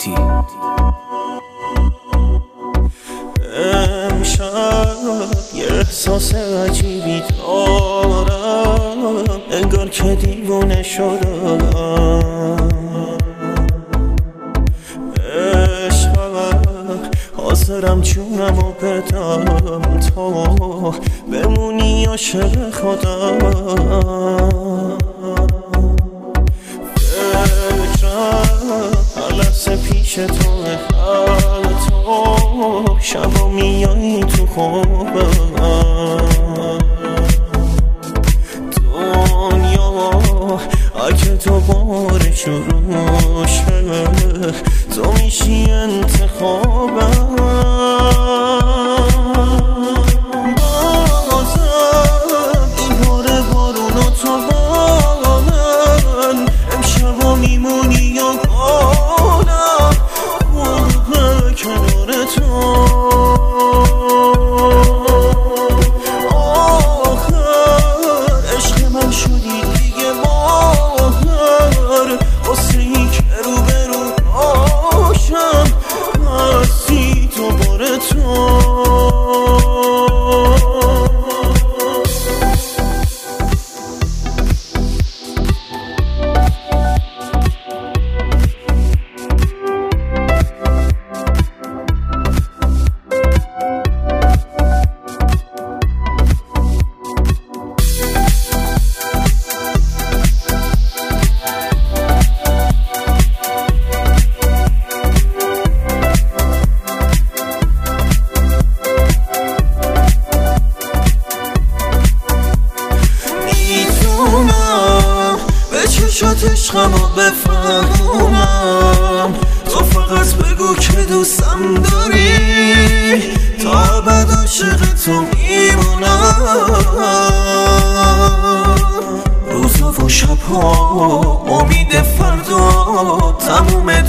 مهدی. امشب یه احساس عجیبی دارم، انگار که دیوونه شدم. حاضرم جونمو بدم تا بمونی عاشق خودم. فکرم هر لحظه پیش تو، هر تو شبا میایی تو خوابم. دنیا اگه دوباره شروع شه، تو میشی انتخابم. بازم این باره بارونو تو با من، امشبا میمونی یا گانم قربه کنار تو. آخر عشق من شدی دیگه ماهر، واسه ای که رو به رو باشم هستی دوباره تو. چشات عشقمو بفهمم، تو فقط بگو که دوستم داری، تا ابد عاشق تو میمونم. روزا و شبها امید فردا، تموم